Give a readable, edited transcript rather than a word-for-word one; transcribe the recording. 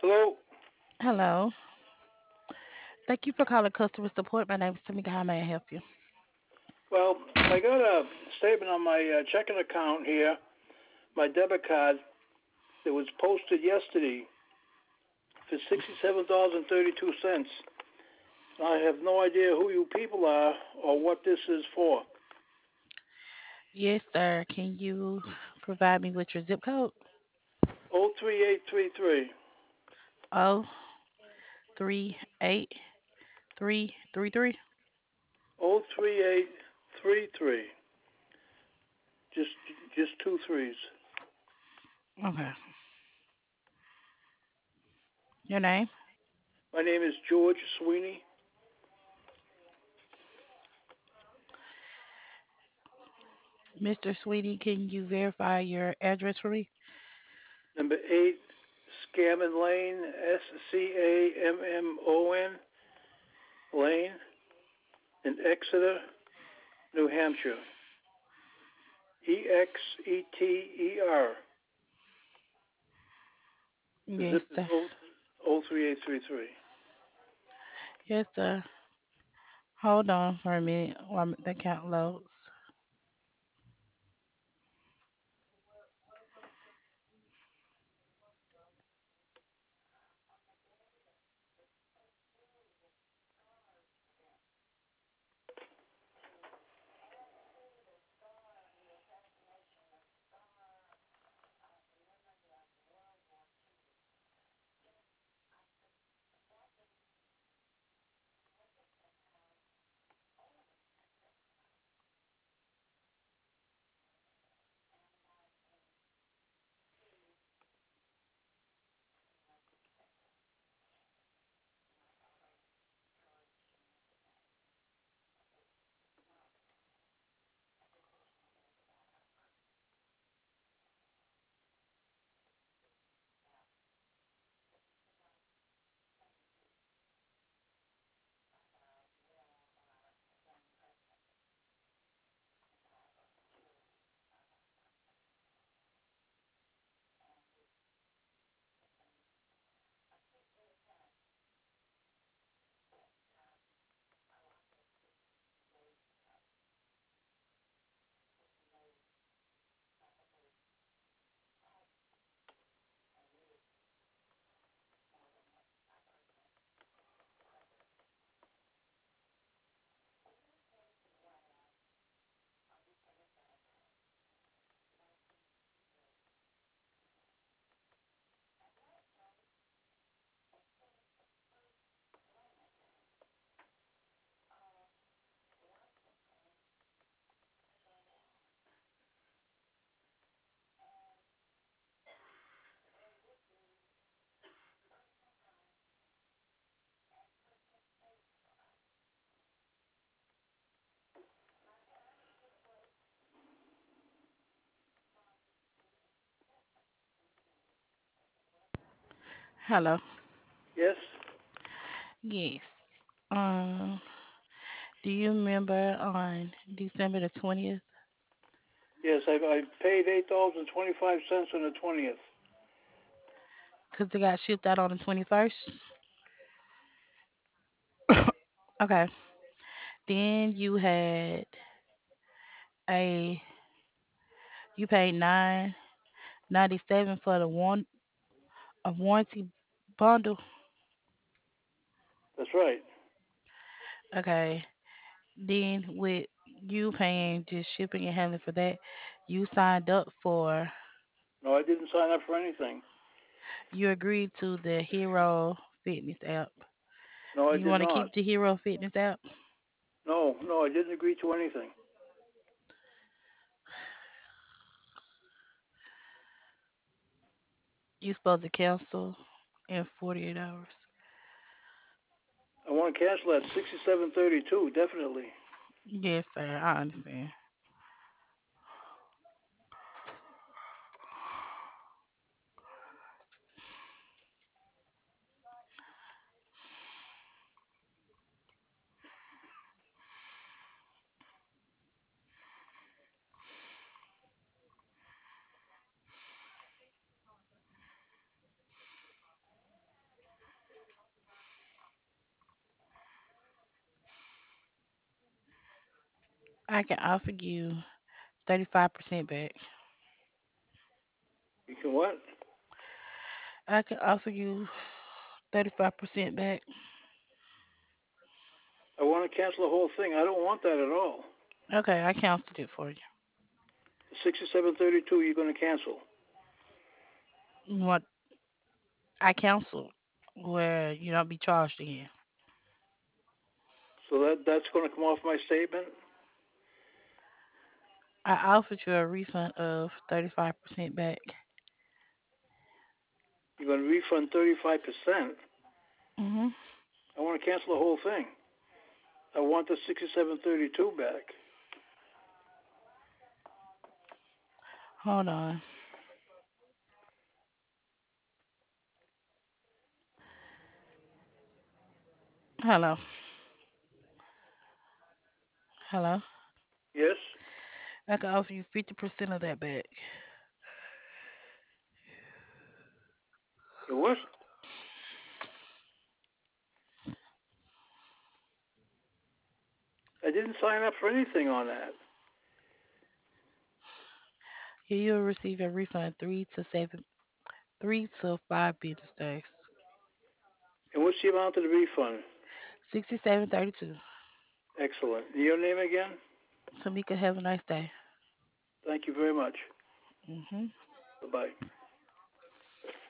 Hello. Hello. Thank you for calling customer support. My name is Tamika. How may I help you? Well, I got a statement on my checking account here, my debit card that was posted yesterday for $67.32. I have no idea who you people are or what this is for. Yes, sir. Can you provide me with your zip code? 03833. Oh, 38333. 03833. Just just two threes. Okay. Your name? My name is George Sweeney, Mr. Sweetie, can you verify your address for me? number 8 Scammon Lane, Scammon Lane in Exeter, New Hampshire. EXETER. The Yes, zip is sir. 03833. Yes, sir. Hold on for a minute while the count loads. Hello. Yes? Yes. Um, do you remember on December the 20th? Yes, I paid $8.25 on the 20th. Because it got shipped out on the 21st? Okay. Then a you paid 9.97 for the warranty bundle. That's right. Okay. Then with you paying just shipping and handling for that, you signed up for No, I didn't sign up for anything. you agreed to the Hero Fitness app. No, I You did want to not. keep the Hero Fitness app? No, no, I didn't agree to anything. You supposed to cancel in 48 hours. I want to cancel at 67.32, definitely. Yes, sir. I understand. I can offer you 35% back. You can what? I can offer you 35% back. I want to cancel the whole thing. I don't want that at all. Okay, I canceled it for you. 6732 you're going to cancel. What I canceled where you don't be charged again. So that's going to come off my statement. I offered you a refund of 35% back. You're going to refund 35%. Mhm. I want to cancel the whole thing. I want the 6732 back. Hold on. Hello. Hello. Yes? I can offer you 50% of that back. You what? I didn't sign up for anything on that. You'll receive a refund 3 to 5 business days. And what's the amount of the refund? 67.32. Excellent. Your name again? Tamika, have a nice day. Thank you very much. Mhm. Bye bye.